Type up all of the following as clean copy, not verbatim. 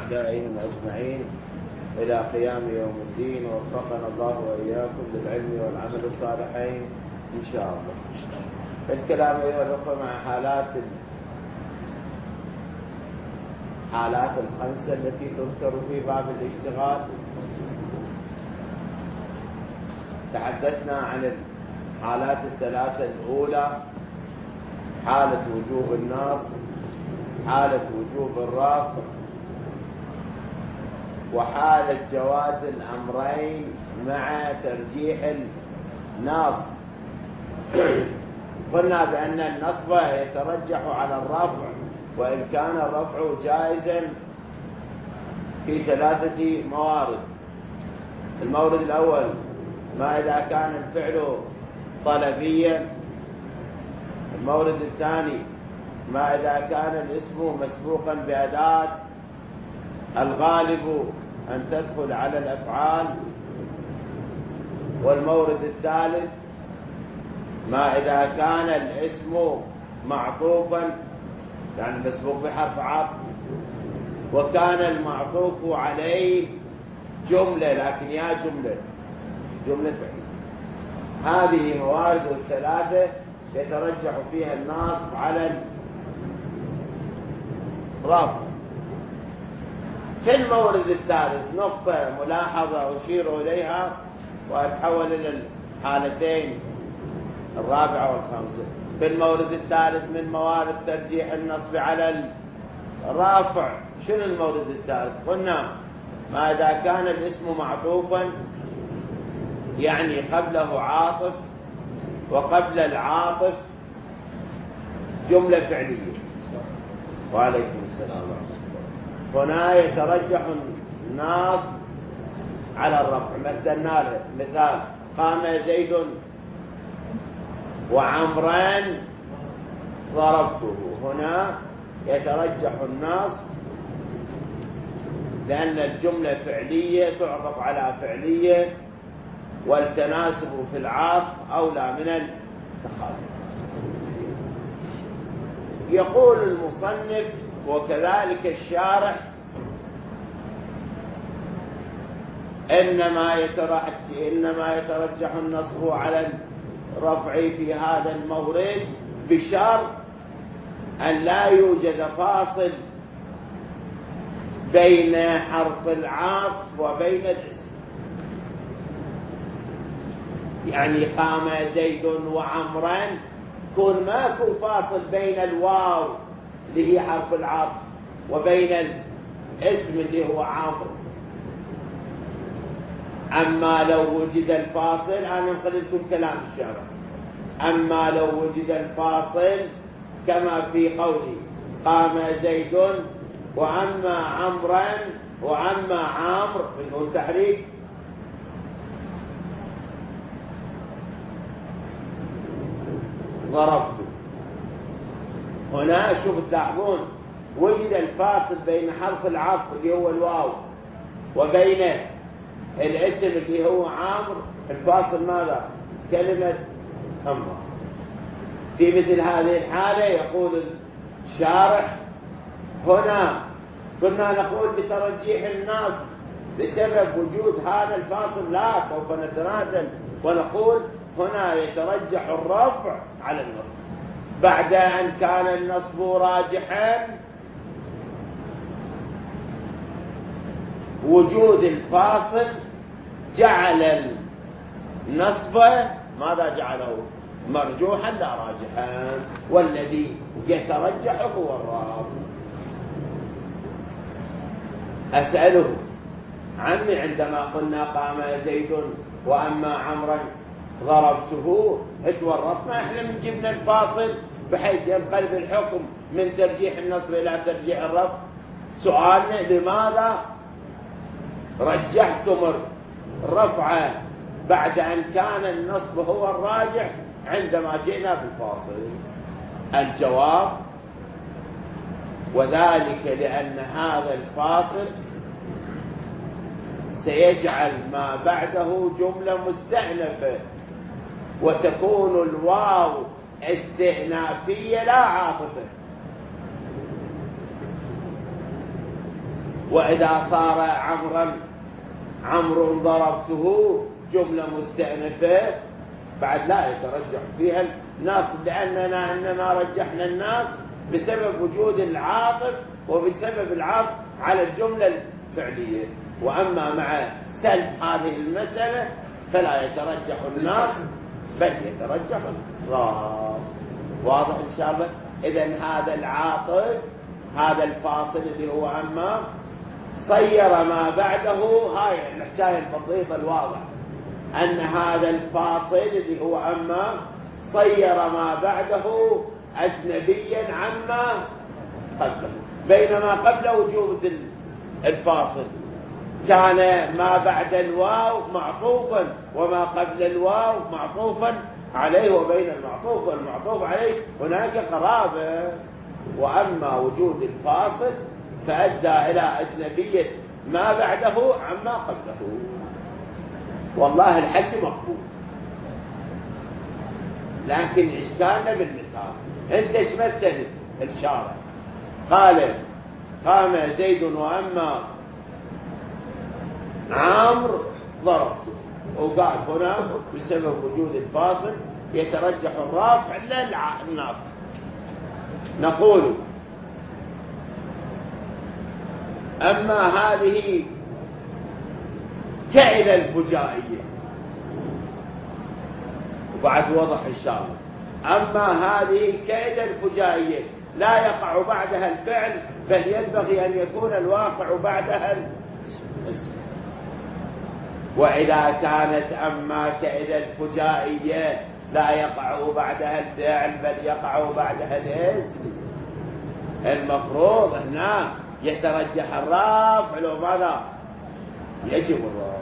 أعدائهم أجمعين إلى قيام يوم الدين، ووفقنا الله وإياكم للعلم والعمل الصالحين إن شاء الله. الكلام أيها الأخوة مع حالات الخمسة التي تذكر في باب الاشتغال. تحدثنا عن الحالات الثلاثة الأولى: حالة وجوب النصب، حالة وجوب الرفع، وحالة جواز الأمرين مع ترجيح النصب. قلنا بأن النصب يترجح على الرفع، وإن كان الرفع جائزا في ثلاثة موارد. المورد الأول: ما إذا كان الفعل طلبيا. المورد الثاني: ما إذا كان الاسم مسبوقا بأداة الغالب أن تدخل على الأفعال. والمورد الثالث: ما إذا كان الاسم معطوفا، يعني مسبوق بحرف عطف، وكان المعطوف عليه جملة، لكن يا جملة فعل. هذه موارد الثلاثة يترجح فيها النصب على الرفع. في المورد الثالث نقطة ملاحظة أشير إليها وأتحول إلى الحالتين الرابعة والخامسة. في المورد الثالث من موارد ترجيح النصب على الرافع، شنو المورد الثالث؟ قلنا ما إذا كان الاسم معطوفا، يعني قبله عاطف وقبل العاطف جملة فعلية. وعليكم السلام. هنا يترجح النصب على الرفع. مثلنا له مثال: قام زيد وعمرا ضربته. هنا يترجح النصب لأن الجملة فعلية تعرف على فعلية، والتناسب في العطف أولى من التخالف. يقول المصنف وكذلك الشارح: إنما يترجح النصب على الرفع في هذا المورد بشرط أن لا يوجد فاصل بين حرف العطف وبين الاسم. يعني قام زيد وعمرا، يكون ماكو فاصل بين الواو اللي هي حرف العطف وبين الاسم اللي هو عمرو. أما لو وجد الفاصل، أنا نقل لكم كلام الشارع، أما لو وجد الفاصل كما في قوله: قام زيد وأما عمرا وأما عمرو بدون تحريك، ضربته. هنا شوف تلاحظون وجد الفاصل بين حرف العطف اللي هو الواو وبين الاسم اللي هو عمرو. الفاصل ماذا؟ كلمة أما. في مثل هذه الحالة يقول الشارح: هنا كنا نقول بترجيح النصب بسبب وجود هذا الفاصل، لا، سوف نتنازل ونقول هنا يترجح الرفع على النصب بعد أن كان النصب راجحا. وجود الفاصل جعل النصب ماذا جعله؟ مرجوحا لا راجحا، والذي يترجح هو الرفع. أسأله: عمي، عندما قلنا قام زيد وأما عمرا ضربته اتورطنا احنا من جبنا الفاصل بحيث ينقلب الحكم من ترجيح النصب إلى ترجيح الرفع. سؤالنا: لماذا رجحتم الرفع بعد أن كان النصب هو الراجح عندما جئنا بالفاصل؟ الجواب: وذلك لأن هذا الفاصل سيجعل ما بعده جملة مستأنفة، وتكون الواو استئنافية لا عاطفة. وإذا صار عمرو ضربته جملة مستأنفة بعد لا يترجح فيها الناس، لأننا إنما رجحنا الناس بسبب وجود العاطف وبسبب العطف على الجملة الفعلية. وأما مع سلب هذه المسألة فلا يترجح الناس بل يترجح الراف. واضح إن شاء الله؟ إذن هذا العاطف، هذا الفاصل اللي هو أما صير ما بعده، هاي الحكاية البسيطة الواضحة أن هذا الفاصل اللي هو أما صير ما بعده أجنبيا عما قبله، بينما قبل وجود الفاصل كان ما بعد الواو معطوفا وما قبل الواو معطوفا عليه، وبين المعطوف والمعطوف عليه هناك قرابة. وأما وجود الفاصل فأدى إلى أجنبية ما بعده عما قبله. والله الحكي مقبول، لكن إشكالنا بالمثال. أنت ايش مثلت الشارع؟ قال قام زيد وأما عمرو ضربته، وقال هنا بسبب وجود الفاصل يترجح الرافع للناصب. نقول أما هذه كإذا الفجائية، وبعد وضح إن شاء الله. أما هذه كإذا الفجائية لا يقع بعدها الفعل، بل ينبغي أن يكون الواقع بعدها الاسم. وإذا كانت أما كإذا الفجائية لا يقع بعدها الفعل بل يقع بعدها الاسم، المفروض هنا يترجح الرافع لو ماذا؟ يجب الرافع.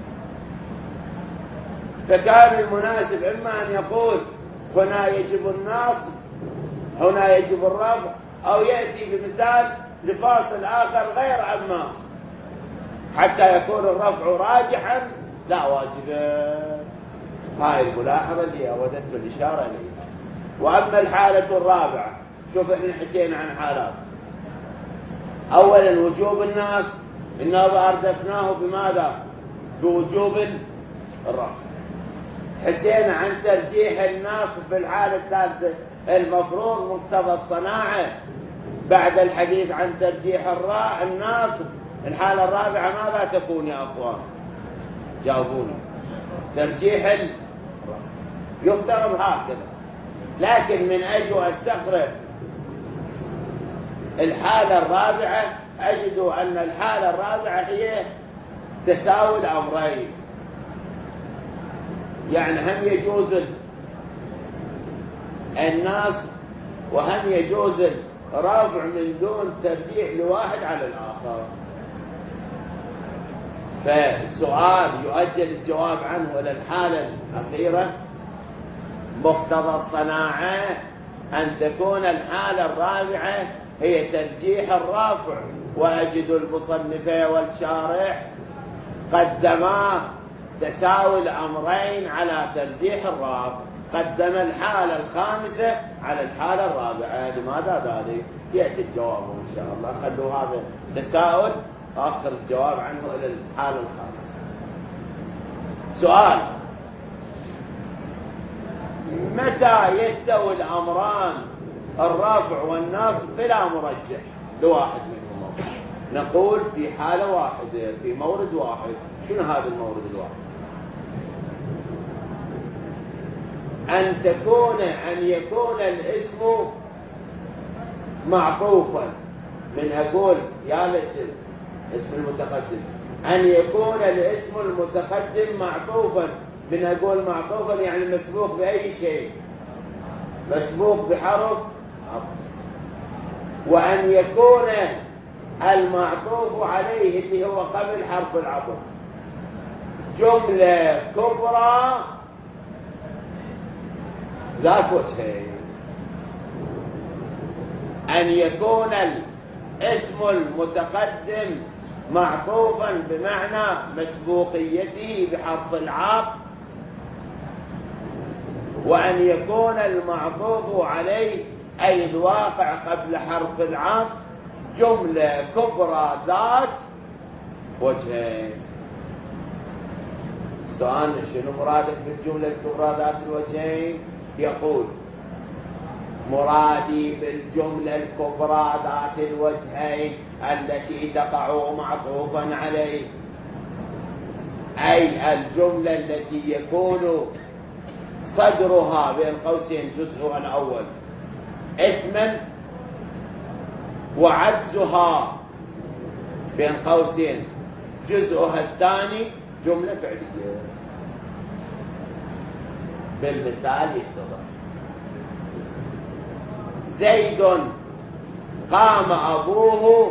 فكان المناسب إما أن يقول هنا يجب النصب هنا يجب الرفع، أو يأتي بمثال لفاصل آخر غير أما حتى يكون الرفع راجحا لا واجبا. هاي الملاحظة اللي أودت الإشارة إليها. وأما الحالة الرابعة، شوف احنا حكينا عن حالات. أولا وجوب الناس إنه أردفناه بماذا؟ بوجوب الرفع. حكينا عن ترجيح الناس في الحالة الثالثة، المفروض مقتضى الصناعة بعد الحديث عن ترجيح الناس. الحالة الرابعة ماذا تكون يا أخوان؟ جاوبوني. ترجيح الرفع يفترض هكذا، لكن من أجل أستقرب الحالة الرابعة أجد أن الحالة الرابعة هي تساوي الأمرين، يعني هم يجوز الناس وهم يجوز الرفع من دون ترجيح لواحد على الآخر. فالسؤال يؤجل الجواب عنه إلى الحالة الأخيرة. مقتضى الصناعة أن تكون الحالة الرابعة هي ترجيح الرافع، وأجد المصنف والشارح قدما تساوي الأمرين على ترجيح الرافع، قدم الحالة الخامسة على الحالة الرابعة. لماذا ذلك؟ يأتي الجواب إن شاء الله. خلوا هذا تساؤل آخر الجواب عنه إلى الحالة الخامسة. سؤال: متى يستوي الأمران الرافع والناصب بلا مرجح لواحد منهما؟ نقول في حالة واحدة، في مورد واحد. شنو هذا المورد الواحد؟ أن يكون الاسم معطوفا. من أقول يا الاسم اسم المتقدم، أن يكون الاسم المتقدم معطوفا. من أقول معطوفا يعني مسبوق بأي شيء، مسبوق بحرف عطف. وأن يكون المعطوف عليه اللي هو قبل حرف العطف جملة كبرى ذات وجهين. أن يكون الاسم المتقدم معطوفا بمعنى مسبوقيته بحرف العطف، وأن يكون المعطوف عليه أي الواقع قبل حرف العطف جملة كبرى ذات وجهين. سؤال شنو مرادك بالجملة الكبرى ذات الوجهين؟ يقول مرادي بالجملة الكبرى ذات الوجهين التي تقع معطوفا عليه، أي الجملة التي يكون صدرها بين قوسين جزءها الأول اسما وعجزها بين قوسين جزءها الثاني جملة فعلية. بالمثال يتضح زيد قام أبوه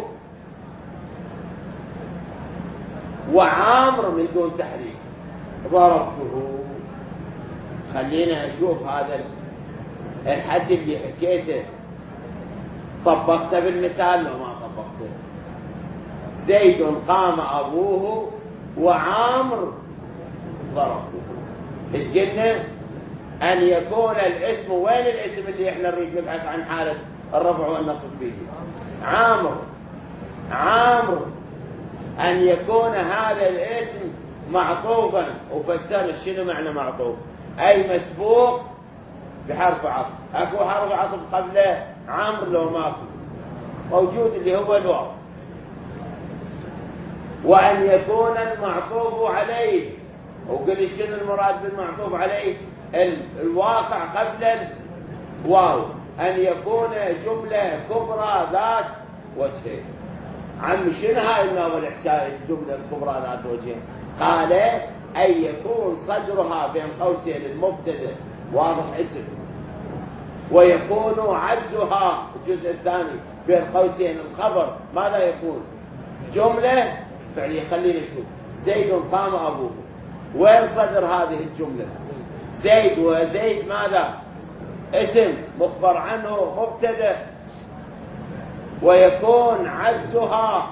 وعامر من دون تحريك ضربته. خلينا أشوف هذا الحكي اللي حكيته طبقته بالمثال لو ما طبقته. زيد قام أبوه وعامر ضربته. إيش قلنا؟ أن يكون الاسم، وين الاسم اللي احنا نريد نبحث عن حالة الرفع والنصب فيه؟ عامر أن يكون هذا الاسم معطوفا، وفسر شنو معنى معطوف؟ أي مسبوق بحرف عطف. أكو حرف عطف قبله عمرو لو ماكو موجود اللي هو الواو. وأن يكون المعطوف عليه، وقل شنو المراد بالمعطوف عليه؟ الواقع قبل الواو. أن يكون جملة كبرى ذات وجهين. عم شنو هاي النوع الحكاية الجملة الكبرى ذات وجهين؟ قال أن يكون صدرها بين قوسين المبتدأ واضح اسم، ويكون عجزها الجزء الثاني بين قوسين الخبر ماذا يكون؟ جملة فعلية. خلينا نشوف. زيد قام أبوه، وين صدر هذه الجملة؟ زيد، وزيد ماذا؟ اسم مخبر عنه مبتدأ، ويكون عجزها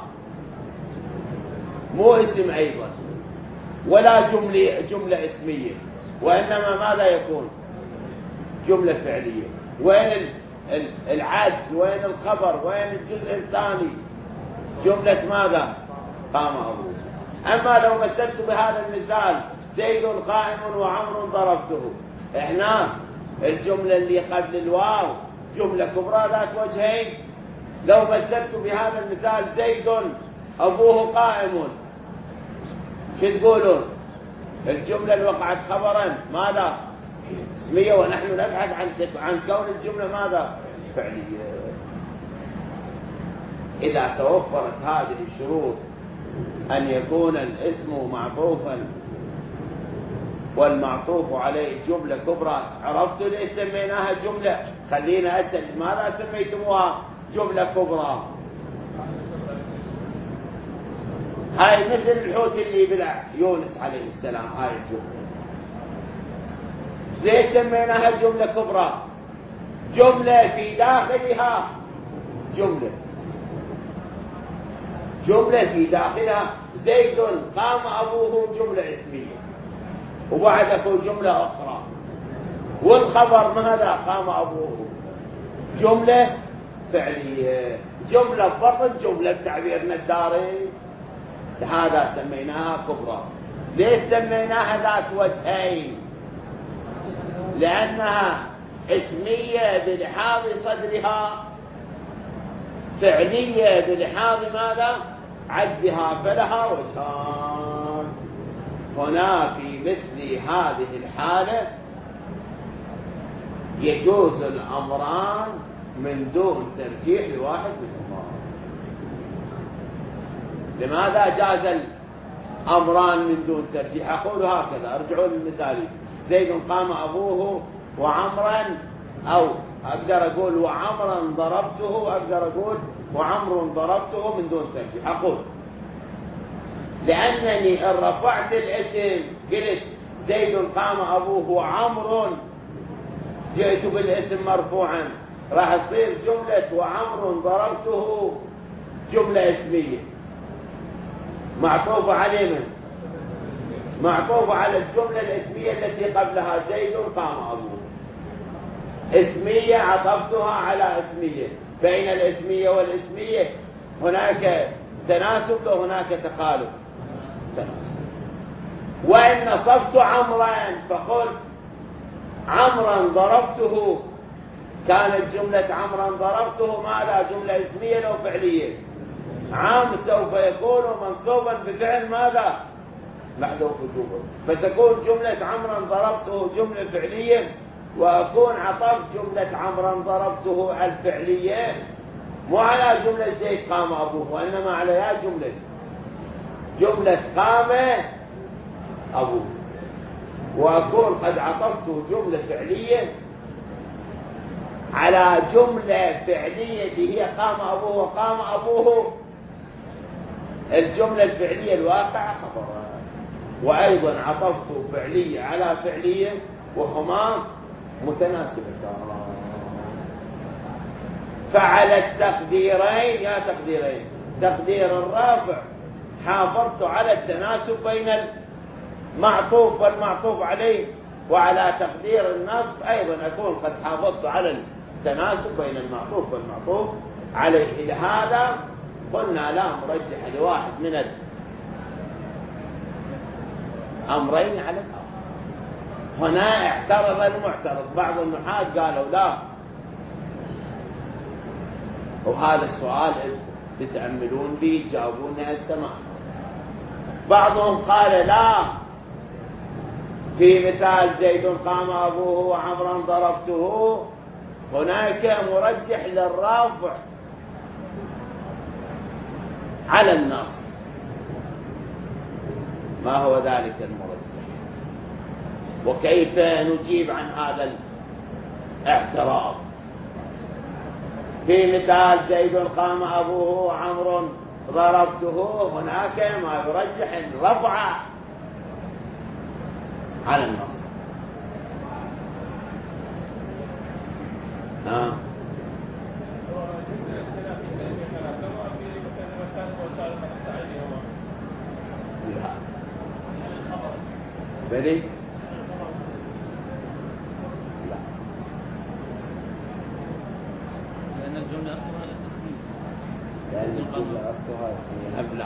مو اسم أيضا ولا جملة اسمية، وإنما ماذا يكون؟ جملة فعلية. وين العجز؟ وين الخبر؟ وين الجزء الثاني؟ جملة ماذا؟ قام أبوه. أما لو مثلت بهذا المثال زيد قائم وعمر ضربته، إحنا الجملة اللي قبل الواو جملة كبرى ذات وجهين. لو مثلت بهذا المثال زيد أبوه قائم، شو تقولون؟ الجملة اللي وقعت خبرا ماذا؟ اسمية، ونحن نبحث عن كون الجملة ماذا؟ فعلية. إذا توفرت هذه الشروط أن يكون الاسم معطوفا والمعطوف عليه جملة كبرى، عرفتوا ليش سميناها جملة؟ خلينا أسأل ماذا سميتموها جملة كبرى؟ هاي مثل الحوت اللي بلع يونس عليه السلام، هاي الجملة ليش سميناها جملة كبرى؟ جملة في داخلها جملة في داخلها زيد قام أبوه جملة اسمية، وبعد أكو جملة أخرى، والخبر ماذا؟ قام أبوه جملة فعلية. جملة بطن جملة بتعبيرنا الدارج، هذا سميناها كبرى. ليش سميناها ذات وجهين؟ لأنها اسمية بلحاظ صدرها، فعلية بلحاظ ماذا؟ عجزها، فلها وجهان. هنا في مثل هذه الحالة يجوز الأمران من دون ترجيح لواحد منهما. لماذا جاز الأمران من دون ترجيح؟ أقول هكذا، ارجعوا للمثال. زيد قام أبوه وعمرا، أو أقدر أقول وعمرا ضربته، أقدر أقول وعمر ضربته من دون ترجيح. أقول لأنني إن رفعت الاسم قلت زيد قام أبوه وعمر، جئت بالاسم مرفوعا، راح تصير جملة وعمر ضربته جملة اسمية معطوفة على من؟ معطوفة على الجملة الاسمية التي قبلها زيد قام أبوه. اسمية عطفتها على اسمية، بين الاسمية والاسمية هناك تناسب وهناك تخالف. تناسب. وإن نصبت عمرا فقلت عمرا ضربته، كانت جملة عمرا ضربته ماذا؟ جملة اسمية أو فعلية؟ عام سوف يكون منصوبا بفعل ماذا؟ محذوف وجوبا، فتكون جملة عمرا ضربته جملة فعلية، وأكون عطفت جملة عمرا ضربته الفعلية مو على جملة زيد قام أبوه، وإنما على جملة قام أبوه، وأكون قد عطفت جملة فعلية على جملة فعلية هي قام أبوه، وقام أبوه الجملة الفعلية الواقعة خبرها، وأيضا عطفت فعلية على فعلية وهما متناسبتان. فعلى التقديرين، يا تقديرين، تقدير الرافع حافظت على التناسب بين المعطوف والمعطوف عليه، وعلى تقدير النصب أيضا أكون قد حافظت على التناسب بين المعطوف والمعطوف عليه. لهذا قلنا لا مرجح لواحد من الأمرين على الآخر. هنا اعترض المعترض، بعض النحاة قالوا لا، وهذا السؤال تتأملون به جاوبون السماء. بعضهم قال لا، في مثال زيد قام أبوه وعمرا ضربته هناك مرجح للرافع على النص. ما هو ذلك المرجح؟ وكيف نجيب عن هذا الاعتراض؟ في مثال زيد قام أبوه وعمر ضربته هناك ما يرجح الرفع على النص. بلي لا، لأن الجملة أصلها اسمية. لأن الجملة أصلها اسمية. أبلغ.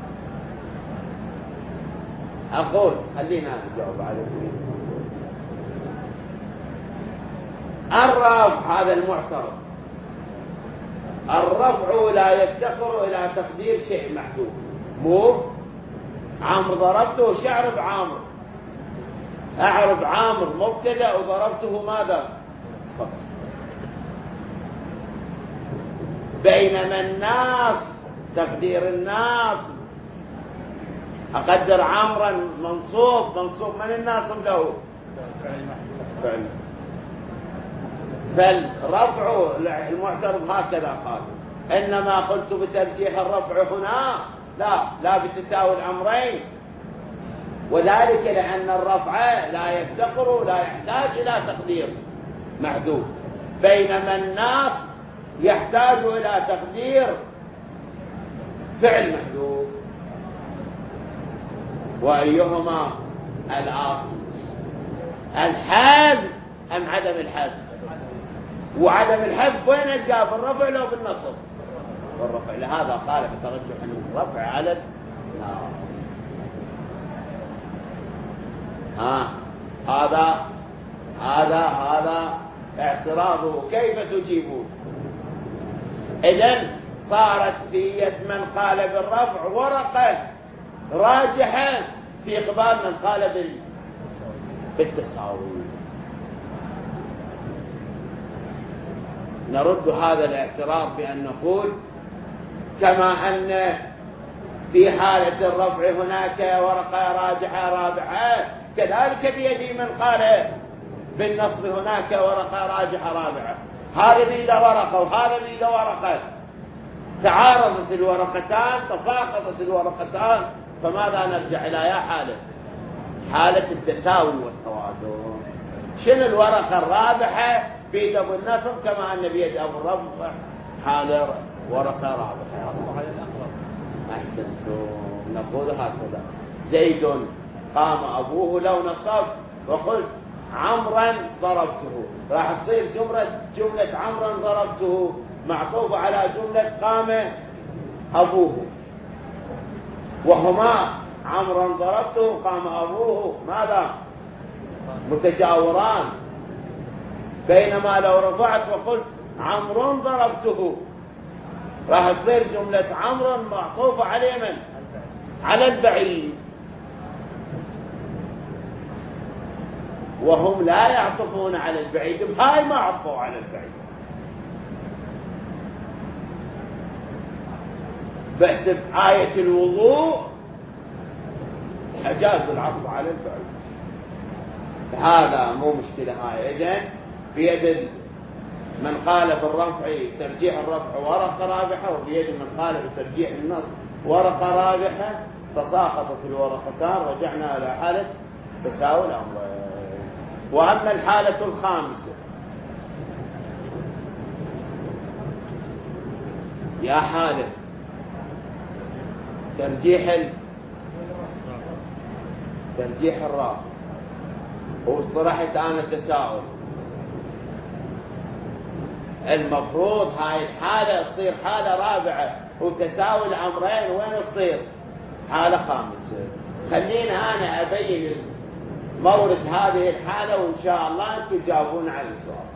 أقول خلينا نجاوب على الرفع. هذا المعترض، الرفع لا يفتقر إلى تقدير شيء محدود. مو عمرو ضربته شعر بعامر، أعرف عامر مبتدأ وضربته ماذا؟ صفر. بينما الناس تقدير الناس أقدر عامرا منصوب من الناصب له؟ فعل. فالرفع المعترض هكذا قال، إنما قلت بترجيح الرفع هنا لا بتساوي الأمرين، وذلك لأن الرفع لا يفتقر لا يحتاج إلى تقدير محذوف، بينما الناس يحتاج إلى تقدير فعل محذوف. وأيهما الأصل؟ الحذف أم عدم الحذف؟ وعدم الحذف وين جاء؟ بالرفع لو بالنصب؟ بالرفع. لهذا قال بترجح الرفع على النار. هذا اعتراضه. كيف تجيبون؟ إذن صارت في يد من قال بالرفع ورقة راجحة في قبال من قال بالتساوي. نرد هذا الاعتراض بأن نقول كما أن في حالة الرفع هناك ورقة راجحة رابعة، كذلك بيد من قال بالنصب هناك ورقة راجحة رابعة. هذا بيد ورقة وهذا بيد ورقة، تعارضت الورقتان، تفاقضت الورقتان، فماذا نرجع إلى يا حالة التساوي والتوازن. شنو الورقة الرابحة؟ بيد أبو النصب كما أن بيد أبو الرفع حال ورقة رابحة. أحسنتم. نقول هكذا: زيد قام أبوه لو نصبت وقلت عمرا ضربته، راح تصير جملة عمرا ضربته معطوفة على جملة قام أبوه، وهما عمرا ضربته قام أبوه ماذا؟ متجاوران. بينما لو رفعت وقلت عمرو ضربته راح تصير جملة عمرو معطوفة على من؟ على البعيد، وهم لا يعطفون على البعيد، بهاي ما عطفوا على البعيد. بس بآية الوضوء أجازوا العطف على البعيد. هذا مو مشكلة هاي. إذن بيد من قال بالرفع ترجيح الرفع ورقة رابحة، وبيد من قال بترجيح النص ورقة رابحة، تساقطت الورقتان، رجعنا إلى حالة تساوي الأمرين. وأما الحالة الخامسة، يا حالة ترجيح الرافع، واصطلحت أنا التساؤل، المفروض هاي الحالة تصير حالة رابعة وتساوي الأمرين، وين تصير؟ حالة خامسة. خلينا أنا أبين مورد هذه الحالة، وإن شاء الله أنتم تجاوبون على السؤال.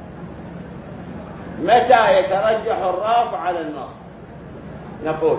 متى يترجح الرافع على النصب؟ نقول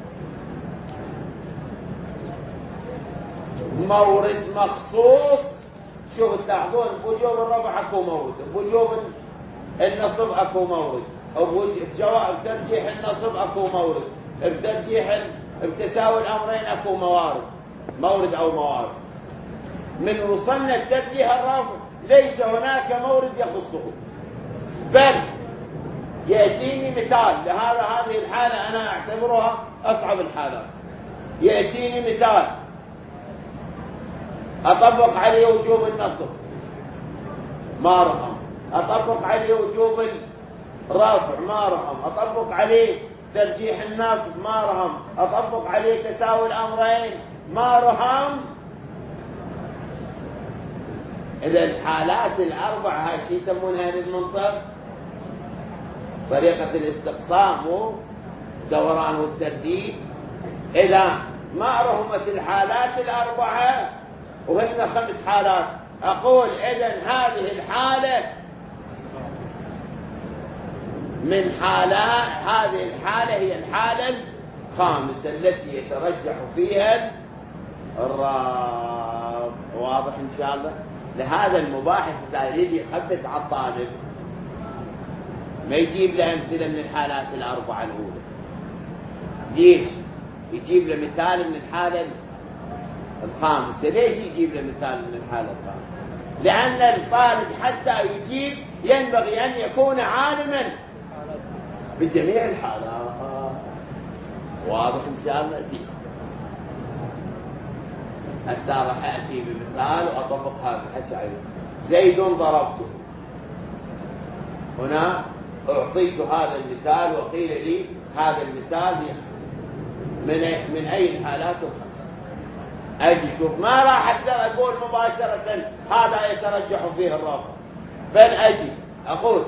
مورد مخصوص. شوف تلاحظون بوجوب الرفع اكو مورد، بوجوب النصب اكو مورد، او بجواب ترجيح النصب اكو مورد، بترجيح بتساوي الامرين اكو مورد او موارد. من وصلنا الترجيح الرافع ليس هناك مورد يخصه، بل يأتيني مثال لهذا. هذه الحالة أنا أعتبرها أصعب الحالات. يأتيني مثال أطبق عليه وجوب النصب ما رقم، أطبق عليه وجوب الرافع ما رقم، أطبق عليه ترجيح النصب ما رقم، أطبق عليه تساوي الأمرين ما رقم. إذا الحالات الأربع هاي شو يسمونها المنطق؟ طريقة الاستقصاء مو دوران والترديد. إذا ما رهمت الحالات الأربعة وهن 5 حالات، أقول إذن هذه الحالة من حالات، هذه الحالة هي الحالة الخامسة التي يترجح فيها الرافع. واضح إن شاء الله؟ لهذا المباحث يريد يخبث على الطالب، ما يجيب له أمثلة من الحالات الأربعة الأولى. ليش؟ يجيب له مثال من الحالة الخامسة. ليش يجيب له مثال من الحالة الخامسة؟ لأن الطالب حتى يجيب ينبغي أن يكون عالما بجميع الحالات. واضح إن شاء الله؟ هسه راح أتي بمثال وأطبق هذا الحكي عليه. زيد ضربته، هنا أعطيت هذا المثال وقيل لي هذا المثال من أي الحالات الخمسة. أجي شوف، ما راح أقدر أقول مباشرة هذا يترجح فيه الرافع، بل أجي أقول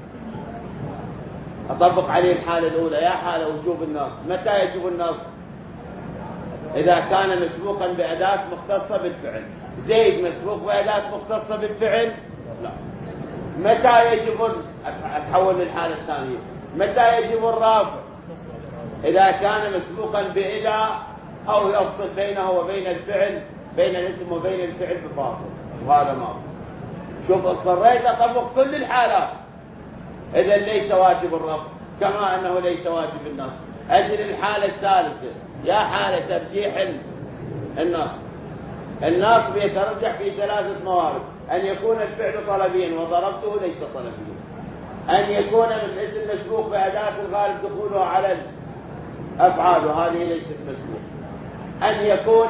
أطبق عليه الحالة الأولى. يا حالة وجوب النصب، متى يجب النصب؟ إذا كان مسبوقا بأداة مختصة بالفعل. زيد مسبوق بأداة مختصة بالفعل؟ لا. متى يجب أتحول للحالة الثانية، متى يجب الرافع؟ إذا كان مسبوقا بإلى أو يفصل بينه وبين الفعل، بين الاسم وبين الفعل بفاصل، وهذا ما شوف اضطريت أطبق كل الحالات. إذا ليس واجب الرفع كما أنه ليس واجب النصب. أجل الحالة الثالثة، يا حالة ترجيح النصب. النصب يترجح في 3 موارد: أن يكون الفعل طلبيا وضربته ليس طلبيا، أن يكون الاسم مسبوق بأداة الغالب دخولها على الأفعال وهذه ليست مسبوق، أن يكون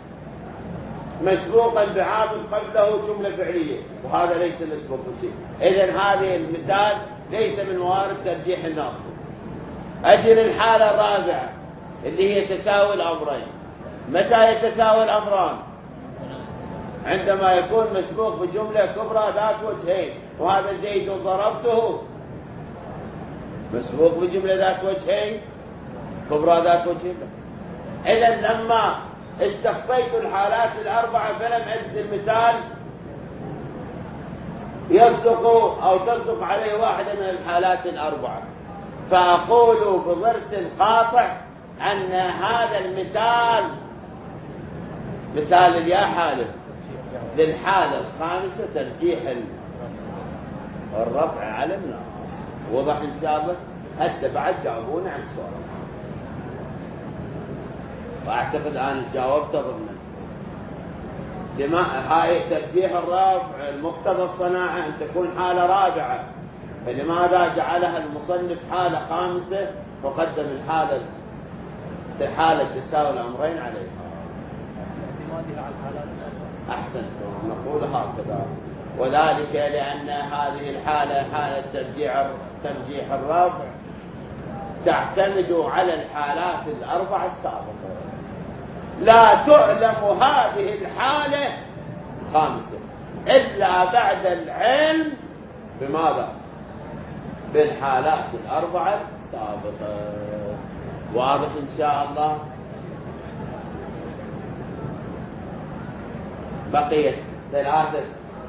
مسبوقا بعاطف قبله جملة فعلية وهذا ليس مسبوق بشيء. إذن هذه المثال ليس من موارد ترجيح النصب. أجل الحالة الرابعة اللي هي تساوي الأمرين. متى يتساوي الأمران؟ عندما يكون مسبوق بجملة كبرى ذات وجهين، وهذا زيد ضربته مسبوق بجملة ذات وجهين. مفردات وجه الله. إذا لما استخفيت الحالات الأربعة فلم أجد المثال يصدق أو تصدق عليه واحدة من الحالات الأربعة، فأقول بضرس قاطع أن هذا المثال مثال اليا حالة للحالة الخامسة ترجيح الرفع على الناس. وضح إن شاء الله؟ حتى بعد جاوبونا عن السؤال، وأعتقد أنا جاوبت ضمن هاي ترجيح الرفع المقتضى الصناعة أن تكون حالة رابعة، فلماذا جعلها المصنف حالة خامسة وقدم حالة تساوي الأمرين عليها؟ أحسنت، نقول هكذا. وذلك لأن هذه الحالة حالة ترجيح الرفع تعتمد على الحالات الأربع السابقة، لا تعلم هذه الحالة خامسة إلا بعد العلم بماذا؟ بالحالات الأربعة السابقة. واضح إن شاء الله؟ بقيت 3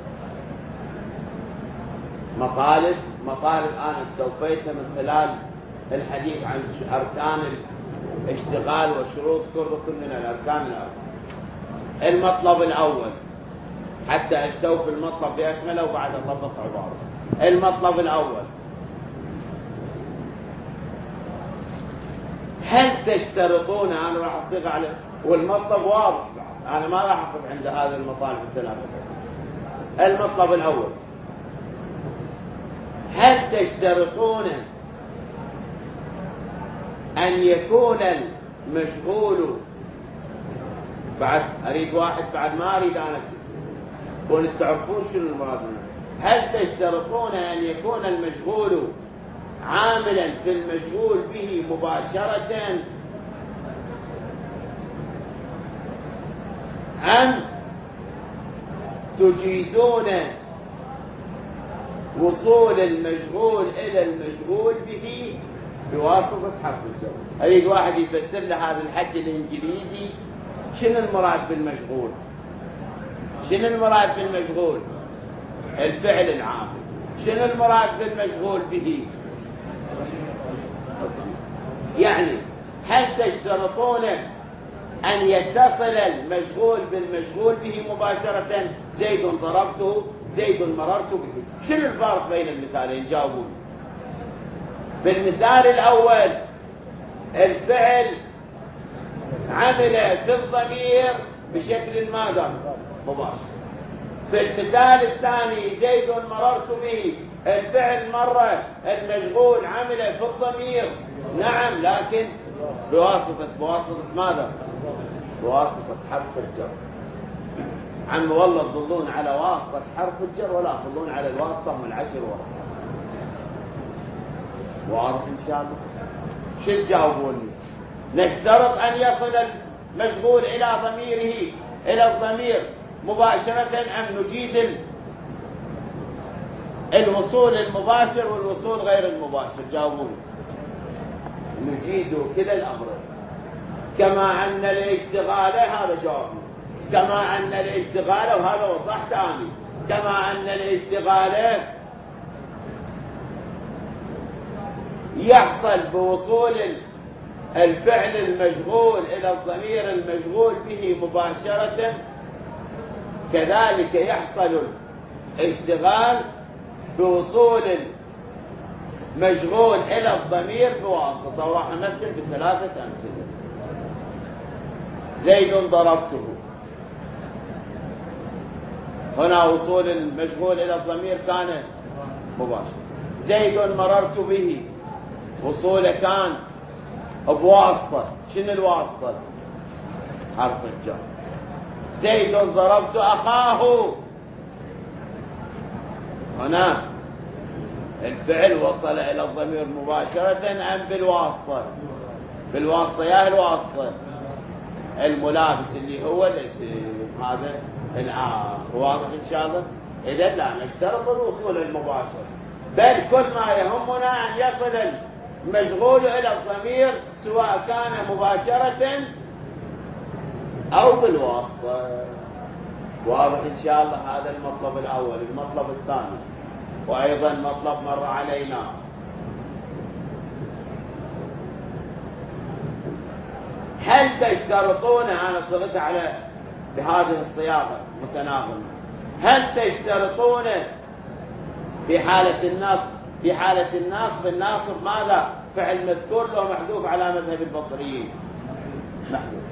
مطالب أنا استوفيتها من خلال الحديث عن أركان الاشتغال وشروط كل من الأركان الأربعة. المطلب الأول حتى استوفي المطلب بأكمله وبعد ضبط عبارة. المطلب الأول: هل تشترطون؟ أنا راح أصيغ عليه والمطلب واضح، أنا ما راح أقف عند هذه المطالب الثلاثة. المطلب الأول: هل تشترطون أن يكون المشغول بعد أريد واحد بعد ما أريد أنا كون تعرفون شنو المراد منه. هل تشترطون أن يكون المشغول عاملا في المشغول به مباشرة أم تجيزون وصول المشغول إلى المشغول به بواسطة حرف الجر؟ أريد واحد يفسر لي هذا الحكي الإنجليزي شنو المراد بالمشغول؟ شنو المراد بالمشغول؟ الفعل العامل. شنو المراد بالمشغول به؟ يعني هل تشترطون أن يتصل المشغول بالمشغول به مباشرة؟ زيد ضربته، زيد مررت به. شنو الفرق بين المثالين؟ جاوبوني. بالمثال الأول الفعل عمل في الضمير بشكل ماذا؟ مباشر. في المثال الثاني زيد مررت به، الفعل مرة المشغول عمل في الضمير، نعم، لكن بواسطة ماذا؟ بواسطة حرف الجر. عم والله تظلون على واسطة حرف الجر ولا تظلون على الواسطة من 10 ورقات. واضح إن شاء الله؟ شو تجاوبوني؟ نشترط أن يصل المشغول إلى ضميره إلى الضمير مباشرة أم نجيز الوصول المباشر والوصول غير المباشر؟ جاوبوني. نجيز كلا الأمرين. كما أن الاشتغال، هذا جوابنا، كما أن الاشتغال، وهذا وضحت أنا، كما أن الاشتغال يحصل بوصول الفعل المشغول إلى الضمير المشغول به مباشرة، كذلك يحصل الاشتغال بوصول المشغول إلى الضمير بواسطة. وراح نمثل ب3 أمثلة. زيد ضربته، هنا وصول المشغول إلى الضمير كان مباشر. زيد مررت به، وصوله كان بواسطة. شنو الواسطة؟ حرف الجر. زيد ضربت أخاه، هنا الفعل وصل إلى الضمير مباشرة أم بالواسطة؟ بالواسطة. يا الواسطة الملابس اللي هو هذا الآخر. واضح إن شاء الله؟ إذا لا نشترط الوصول المباشر، بل كل ما يهمنا أن يصل مشغول إلى الضمير سواء كان مباشرة أو بالواسطة. واضح إن شاء الله هذا المطلب الأول. المطلب الثاني وأيضا مطلب مر علينا، هل تشترطون، أنا صغت على بهذه الصياغة متناغمة، هل تشترطون في حالة النصب، في حالة النصب الناصب ماذا؟ فعل مذكور له محذوف على مذهب البصريين محذوف.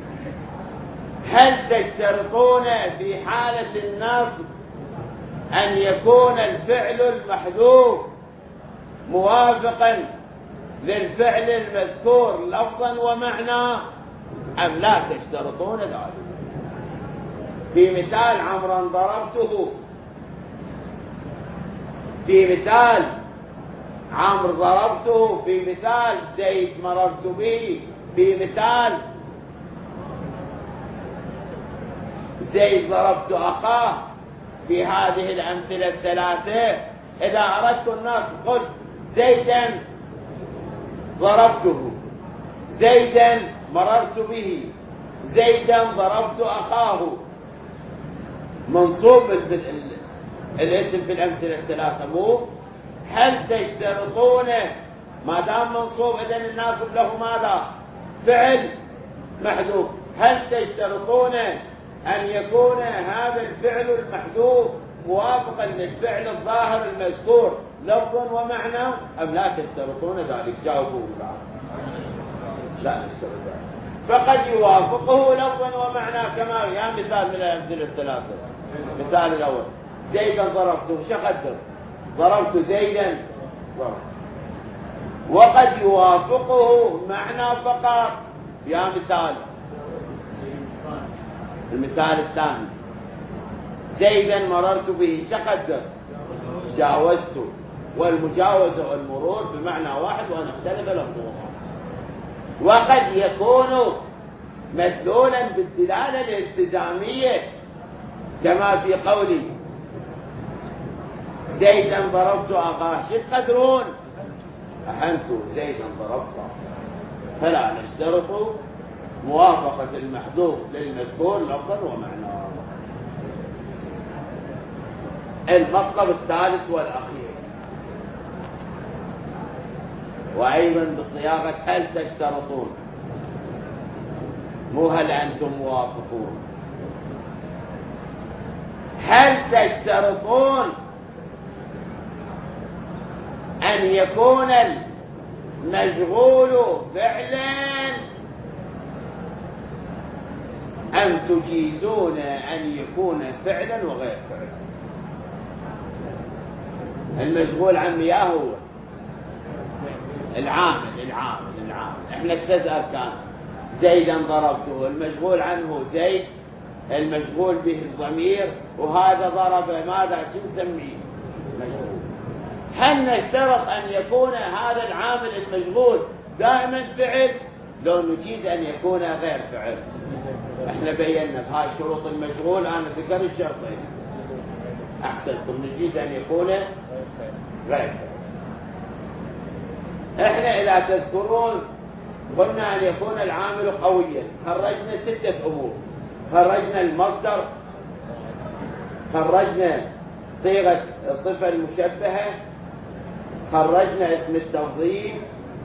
هل تشترطون في حالة النصب أن يكون الفعل المحذوف موافقا للفعل المذكور لفظا ومعنى أم لا تشترطون ذلك؟ في مثال عمرا ضربته، في مثال عمرو ضربته، في مثال زيد مررت به، في مثال زيد ضربت أخاه. في هذه الأمثلة الثلاثة إذا أردت النصب قلت زيدا ضربته، زيدا مررت به، زيدا ضربت أخاه، منصوب الاسم في الأمثلة الثلاثة مو. هل تشترطون ما دام منصوب إذن الناصب له ماذا؟ فعل محذوف. هل تشترطون أن يكون هذا الفعل المحذوف موافقا للفعل الظاهر المذكور لفظا ومعنى أم لا تشترطون ذلك؟ جاوبوا لا نشترط ذلك. فقد يوافقه لفظا ومعنى كما يا مثال من الأمثلة الثلاثة. مثال الأول زيدا ضربته، شقدر ضربت زيدا ضربت. وقد يوافقه معنى فقط. يا مثال المثال الثاني زيدا مررت به، شقدر جاوزته، والمجاوزة والمرور بمعنى واحد وأن اختلف لفظهما. وقد يكون مدلولا بالدلالة الالتزامية كما في قولي زيدا ضربت أخاه، شو تقدرون؟ أحنت زيدا ضربت، فلا نشترط موافقة المحذوف للمذكور لفظا ومعنى. المطلب الثالث والأخير وأيضا بصياغة هل تشترطون، مو هل أنتم موافقون. هل تشترطون أن يكون المشغول فعلا أم تجيزون أن يكون فعلا وغير فعلا؟ المشغول عن مياه هو العامل. احنا 3 أركان. زيدا ضربته، المشغول عنه زيد، المشغول به الضمير، وهذا ضرب ماذا شو نسميه؟ مشغول. هل نشترط أن يكون هذا العامل المشغول دائما فعل لو نجيز أن يكون غير فعل؟ احنا بينا في هاي شروط المشغول، أنا ذكر الشرطين. أحسنتم، نجيز أن يكون غير فعل. احنا إذا تذكرون قلنا أن يكون العامل قويا، خرجنا 6 أمور. خرجنا المصدر، خرجنا صيغة الصفة المشبهة، خرجنا اسم التفضيل،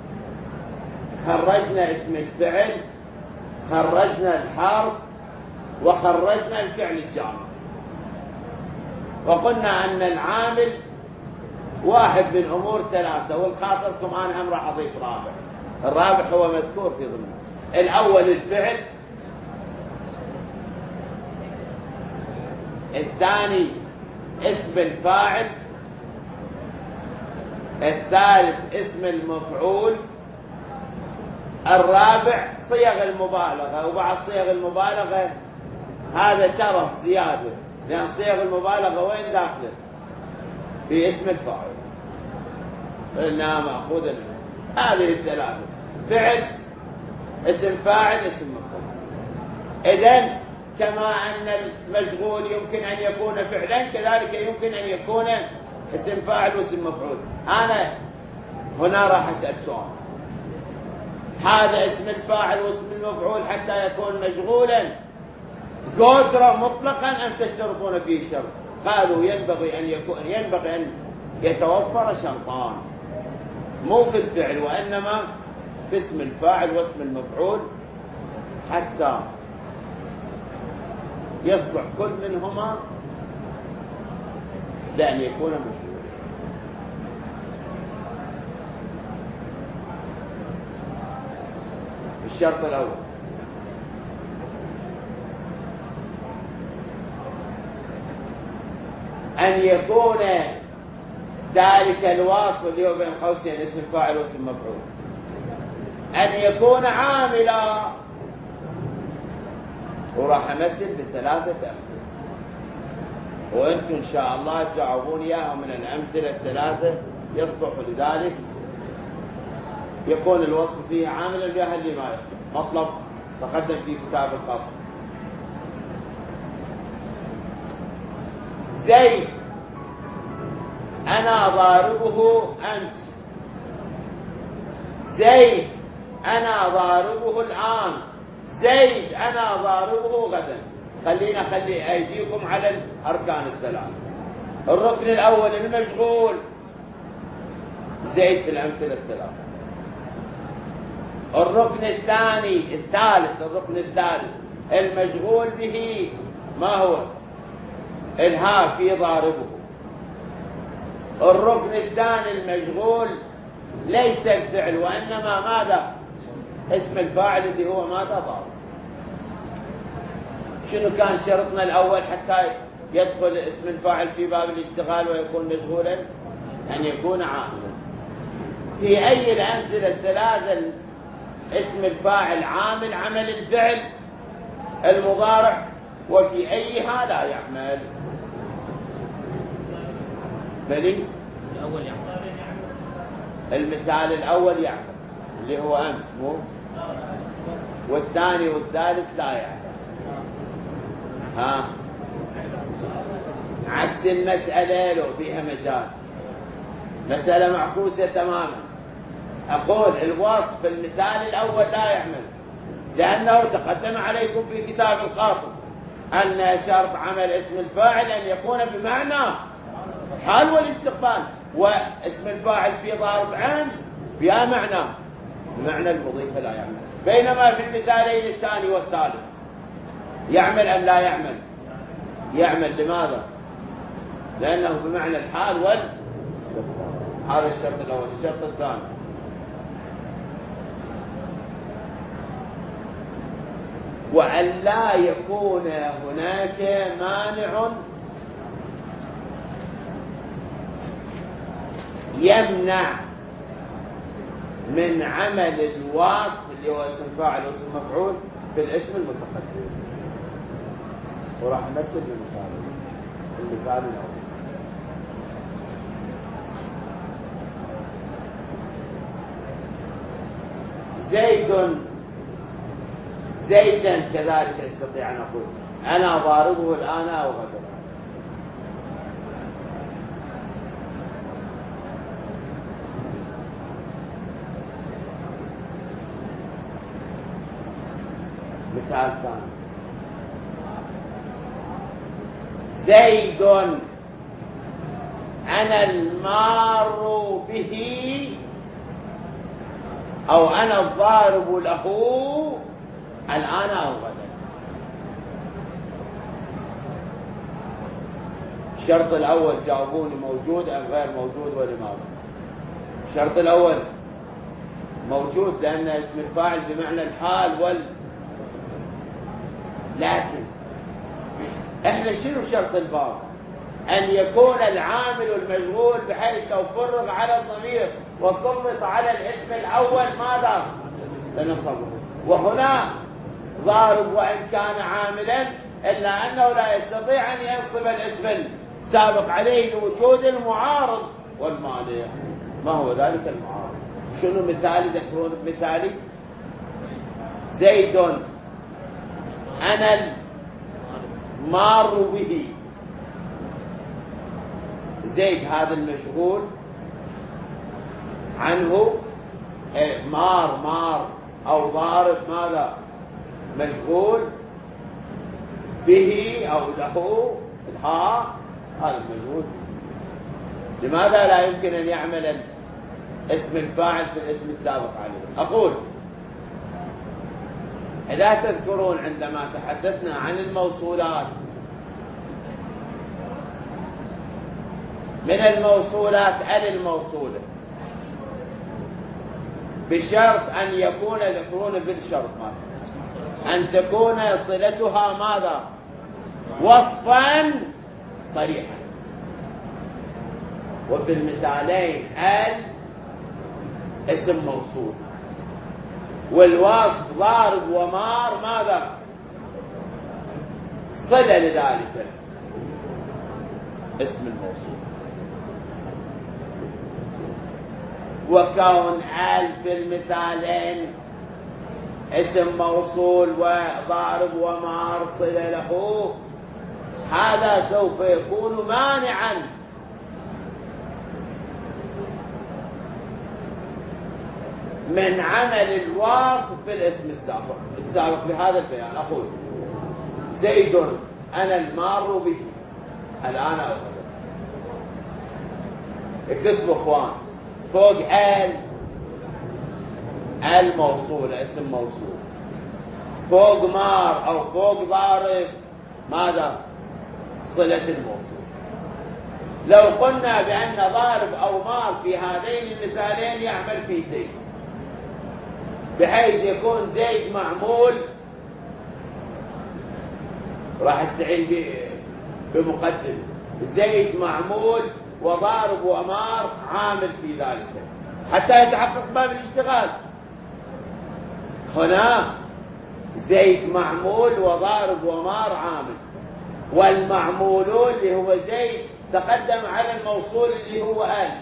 خرجنا اسم الفعل، خرجنا الحرف، وخرجنا الفعل الجامد. وقلنا أن العامل واحد من أمور 3، والخاطركم أنا هم راح أضيف رابع. الرابع هو مذكور في ضمن الأول الفعل، الثاني اسم الفاعل، الثالث اسم المفعول، الرابع صيغ المبالغة. وبعد صيغ المبالغة هذا ترف زيادة، لأن صيغ المبالغة وين داخله؟ في اسم الفاعل، فإنها مأخوذة منه. هذه 3: فعل، اسم فاعل، اسم مفعول. إذن كما أن المشغول يمكن أن يكون فعلا، كذلك يمكن أن يكون اسم فاعل واسم مفعول. أنا هنا راح أسأل سؤال، هذا اسم الفاعل واسم المفعول حتى يكون مشغولا قدرة مطلقا أم تشترطون فيه شرط؟ قالوا ينبغي أن يتوفر شرطان، مو في الفعل وإنما في اسم الفاعل واسم المفعول حتى يصلح كل منهما لأن يكون مشغولا. الشرط الأول أن يكون ذلك الوصف اللي هو بين قوسين اسم فاعل واسم مفعول أن يكون عاملا، وراح أمثل بثلاثة أمثلة وأنتم إن شاء الله تجاوبون إياها من الأمثلة الثلاثة يصلح لذلك يكون الوصف فيه عاملا بها اللي ما يصلح. مطلب تقدم في كتاب القصر. زيد أنا ضاربه أمس، زيد أنا ضاربه الآن، زيد أنا ضاربه غدا. خلينا خلي أيديكم على الأركان الثلاثة. الركن الأول المشغول زيد في الأمثلة الثلاثة. الركن الركن الثالث المشغول به ما هو؟ الها في ضاربه. الركن الثاني المشغول ليس الفعل وإنما ماذا؟ اسم الفاعل اللي هو ماذا؟ ضارب. شنو كان شرطنا الأول حتى يدخل اسم الفاعل في باب الاشتغال ويكون مشغولا؟ أن يكون عاملا. في أي الأمثلة الثلاثة اسم الفاعل عامل عمل الفعل المضارع، وفي أيها لا يعمل. بلي الأول يعمل، المثال الأول يعمل اللي هو أمس مو، والثاني والثالث لا يعمل. ها عكس المسألة لو فيها مجال، مسألة معكوسة تماما. أقول الوصف في المثال الأول لا يعمل لأنه تقدم عليكم في كتاب القاصر أن شرط عمل اسم الفاعل أن يكون بمعنى حال والاستقبال، واسم الفاعل في ضارب أمس بها معنى المضيف لا يعمل. بينما في المثالين الثاني والثالث يعمل أم لا يعمل؟ يعمل. لماذا؟ لأنه بمعنى الحال والاستقبال. هذا الشرط الأول. الشرط الثاني وأن لا يكون هناك مانع يمنع من عمل الوصف اللي هو اسم فاعل واسم مفعول في الاسم المتقدم. وراح نمثل المثال الأول. زيدا كذلك استطيع أن أقول أنا ضاربه الآن أو غدا. مثال ثاني زيد أنا المار به أو أنا الضارب له الآن أو غدا. الشرط الأول جاوبوني موجود أم غير موجود ولماذا؟ الشرط الأول موجود لأن اسم الفاعل بمعنى الحال لكن احنا شنو شرط الباب؟ أن يكون العامل المشغول بحيث لو فرغ على الضمير وسلط على الاسم الأول ماذا؟ لنصبه. وهنا ضارب وإن كان عاملا إلا أنه لا يستطيع أن ينصب الاسم السابق عليه لوجود المعارض والمانع. ما هو ذلك المعارض؟ شنو مثالي؟ ذكرون بمثالي. زيد أنا المار به. زيد هذا المشغول عنه مار أو ضارب ماذا مشغول به أو له الهاء، هذا مشغول به. لماذا لا يمكن أن يعمل اسم الفاعل في الاسم السابق عليه؟ أقول إذا تذكرون عندما تحدثنا عن الموصولات، من الموصولات الموصولة بشرط أن يكون، يذكرون بالشرط ماذا؟ أن تكون صلتها ماذا؟ وصفا صريحا. وفي المثالين اسم موصول، والوصف ضارب ومار ماذا؟ صلة لذلك اسم الموصول. وكون في المثالين اسم موصول وضارب ومار صلة له، هذا سوف يكون مانعا من عمل الواصف في الاسم السابق بهذا البيان. أقول زيد أنا المار به، الآن أخذ اكتبوا اخوان فوق الموصول اسم موصول، فوق مار أو فوق ضارب ماذا؟ صلة الموصول. لو قلنا بأن ضارب أو مار في هذين المثالين يعمل في زيد، بحيث يكون زيد معمول، راح استعين بمقدم زيد معمول وضارب ومار عامل في ذلك حتى يتحقق باب الاشتغال. هنا زيد معمول وضارب ومار عامل، والمعمولون اللي هو زيد تقدم على الموصول اللي هو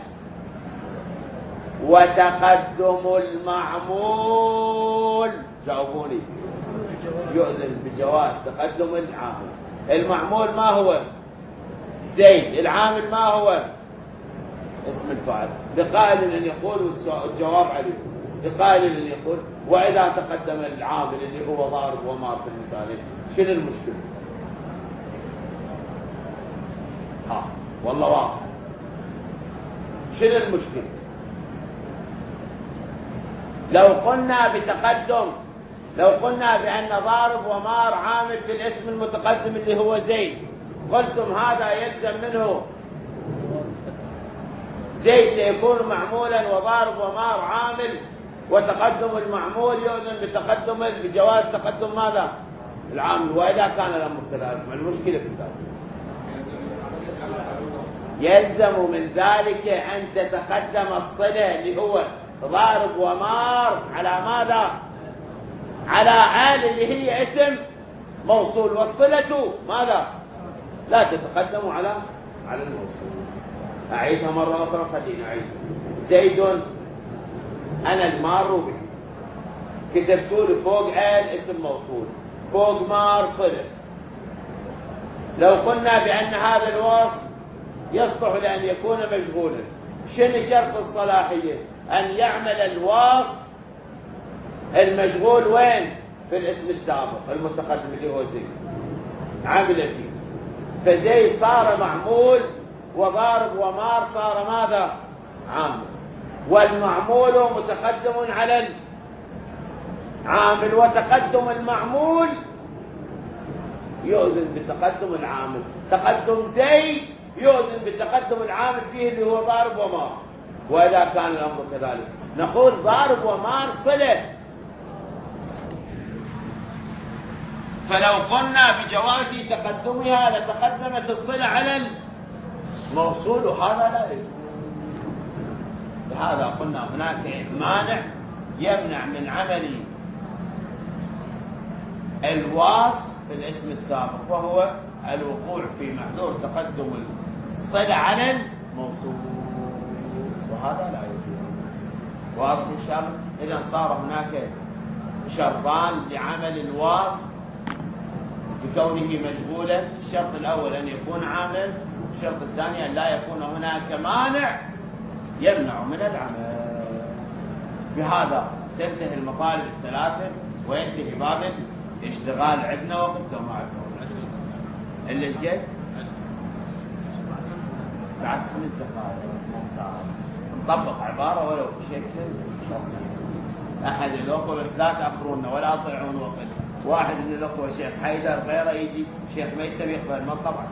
وتقدم المعمول، جاوبوني، يؤذن بجواز تقدم العامل. المعمول ما هو؟ زيد. العامل ما هو؟ اسم الفاعل. لقائل أن يقول والجواب عليه، لقائل أن يقول وإذا تقدم العامل اللي هو ضارب ومار في المثالين شنو المشكلة؟ والله واضح. شنو المشكلة؟ لو قلنا بأن ضارب ومار عامل في الاسم المتقدم اللي هو زيد، قلتم هذا يلزم منه زيد سيكون معمولا وضارب ومار عامل، وتقدم المعمول يؤذن بجواز تقدم ماذا؟ العامل. وإذا كان الأمر كذلك ما المشكلة في ذلك؟ يلزم من ذلك أن تتقدم الصلة اللي هو ضارب ومار على ماذا؟ على اللي هي اسم موصول، والصلة ماذا؟ لا تتقدم على الموصول. أعيدها مرة أخرى، خلينا أعيدها. زيد أنا المار به، كتبتوا لي فوق اسم موصول، فوق مار صلة. لو قلنا بأن هذا الوصف يصلح لأن يكون مشغولا، شنو شرط الصلاحية؟ أن يعمل الوصف المشغول وين؟ في الاسم السابق المتقدم اللي هو زيد، عامل فيه. فزيد صار معمول وضارب ومار صار ماذا؟ عامل. والمعمول متقدم على العامل، وتقدم المعمول يؤذن بتقدم العامل. تقدم زيد يؤذن بتقدم العامل فيه اللي هو ضارب ومار. وإذا كان الأمر كذلك نقول ضارب ومار صلة. فلو قلنا بجواز تقدمها لتقدمت الصلة على الموصول، وهذا لا يجوز. لهذا قلنا هناك مانع يمنع من عمل الواصف في الاسم السابق، وهو الوقوع في محذور تقدم الصلة على الموصول، وهذا لا يجوز. واضح إن شاء الله؟ إذا صار هناك شرطان لعمل الواصف بكونه مشغولا. الشرط الأول أن يكون عاملا، الشرط الثاني أن لا يكون هناك مانع يمنع من العمل. بهذا تنتهي المطالب الثلاثة وينتهي باب الاشتغال. عندنا وقت وما عندنا وقت؟ اللي ايش قد؟ بعد 5 دقائق. ممتاز. نطبق عبارة ولو بشكل بسيط. أحد الأخوة بس لا تأخرونا ولا تضيعون وقت. واحد من الأخوة شيخ حيدر غيره يجي شيخ ميتم يقبل ما طبعا.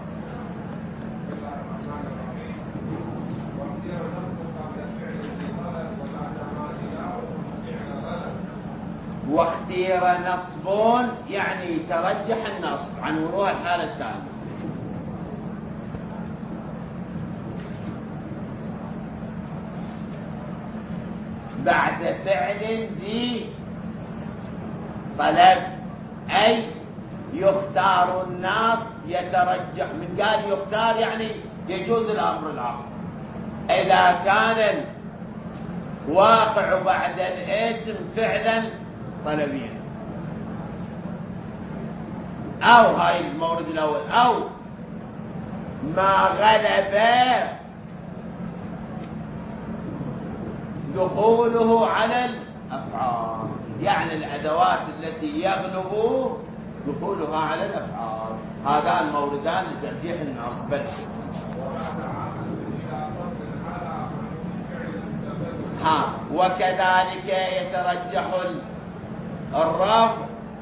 واختير نصب يعني ترجح النصب عن وروء الحالة الثانية. بعد فعل ذي طلب، أي يختار النص يترجح. من قال يختار يعني يجوز الأمر الآخر. إذا كان الواقع بعد الاسم فعلا طلبيا، أو هاي المورد الأول، أو ما غلب دخوله على الأفعال، يعني الأدوات التي يغلب دخولها على الأفعال. هذان الموردان لترجيح النص. بس وكذلك يترجح الرفع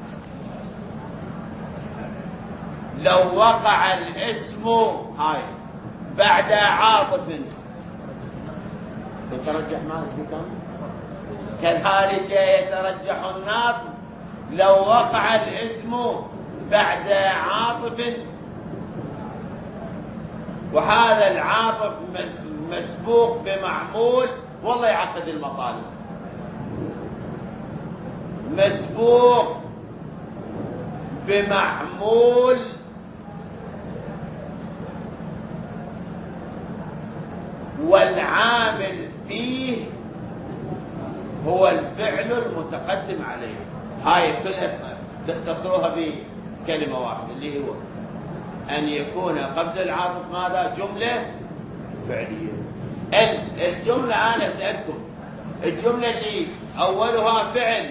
لو وقع الاسم هاي بعد عاطف. يترجح ما اسمكم. كذلك يترجح النصب لو وقع الاسم بعد عاطف، وهذا العاطف مسبوق بمعمول. والله يعقد المطالب. مسبوق بمعمول والعامل فيه هو الفعل المتقدم عليه. هاي كلها تختصروها بكلمة واحدة اللي هو أن يكون قبل العاطف ماذا؟ جملة فعلية. الجملة أنا أسألكم، الجملة اللي أولها فعل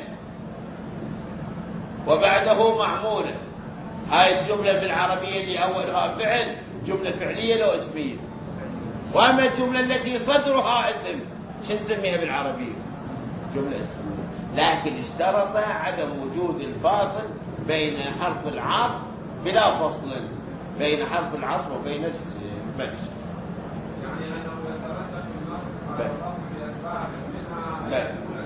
وبعده معمولة، هاي الجملة بالعربية اللي أولها فعل جملة فعلية لو اسمية. وأما الجملة التي صدرها اسم شو نسميها بالعربية؟ جملة اسمية. لكن اشترط عدم وجود الفاصل بين حرف العطف، بلا فصل بين حرف العطف وبين الاسم. بس يعني أنه يترتب النص على الرفع بأسباب منها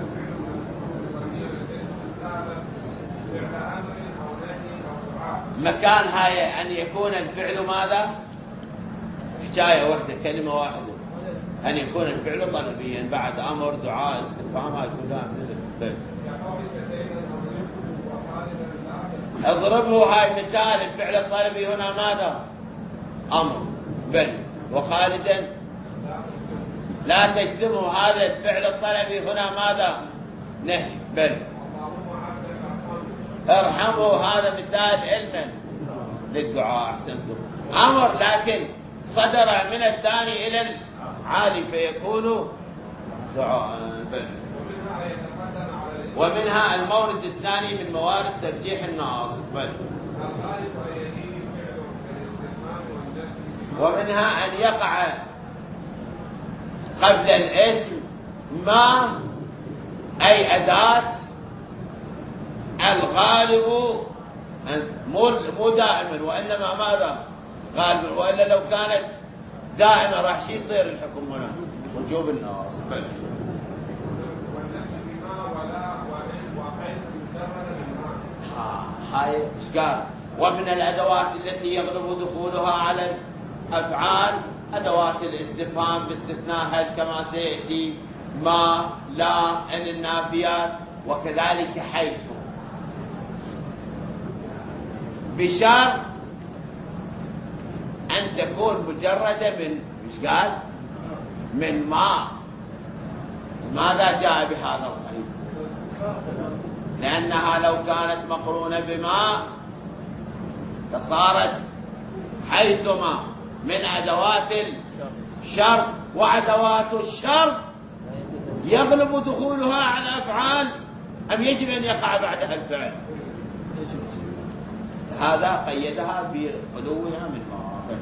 مكان هاي أن يكون الفعل ماذا؟ حكاية واحدة كلمة واحدة، أن يكون الفعل طلبيا بعد أمر دعاء استفهام. هاي كلها اضربه. هاي مثال الفعل الطلبي هنا ماذا؟ أمر. بل وخالدا لا تجتموا. هذا الفعل الطلبي هنا ماذا؟ نهي. بل ارحموا. هذا مثال علما للدعاء. احسنتم. امر لكن صدر من الثاني الى العالي فيكون دعاء. بل ومنها المورد الثاني من موارد ترجيح النص. بل ومنها ان يقع قبل الاسم ما اي اداه الغالب مو دائما وانما ماذا؟ غالبا. والا لو كانت دائما راح شي يصير الحكم هنا؟ وجوب النص. هاي ايش قال؟ ومن الادوات التي يغلب دخولها على الافعال ادوات الاستفهام باستثناء هل كما سياتي، ما، لا، ان النافيات، وكذلك حيث، بشرط أن تكون مجردة من إيش قال؟ من ما. ماذا جاء بهذا القيد؟ لأنها لو كانت مقرونة بما فصارت حيثما من أدوات الشرط، وأدوات الشرط يغلب دخولها على الأفعال أم يجب أن يقع بعدها الفعل؟ هذا قيدها بخلوها من مواقف.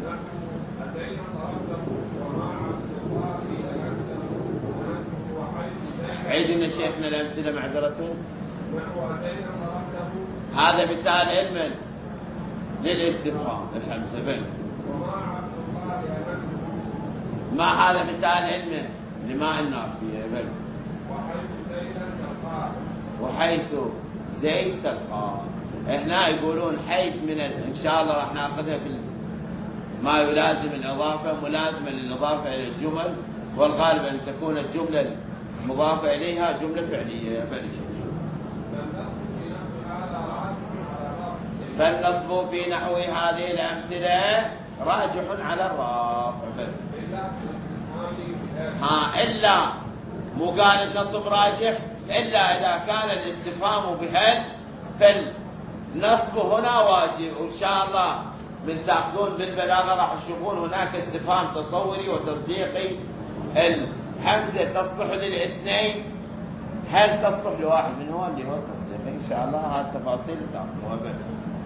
عيدنا شيخنا الأمثلة معذرة. هذا مثال علم للاستفهام. افهم سبيل. ما هذا مثال علم لما النار فيه بل. وحيث زيد تلقاه. هنا يقولون حيث من إن شاء الله راح ناخذها في ما يلازم الإضافة ملازمة للإضافة إلى الجمل، والغالب أن تكون الجملة المضافة إليها جملة فعلية. فالنصب في نحو هذه الأمثلة راجح على الرافع. إلا مو قال النصب راجح إلا إذا كان الاستفهام بهل، فالنصب هنا واجب. وإن شاء الله من تأخذون بالبلاغة راح تشوفون هناك استفهام تصوري وتصديقي. الحمزة تصلح للاثنين، هل تصلح لواحد منهم اللي هو التصديقي؟ إن شاء الله هذه التفاصيل تأخذوها بل.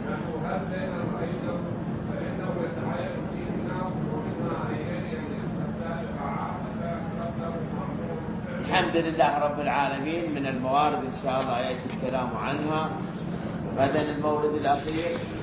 الحمد لله رب العالمين. من الموارد إن شاء الله يأتي الكلام عنها غدا المورد الأخير.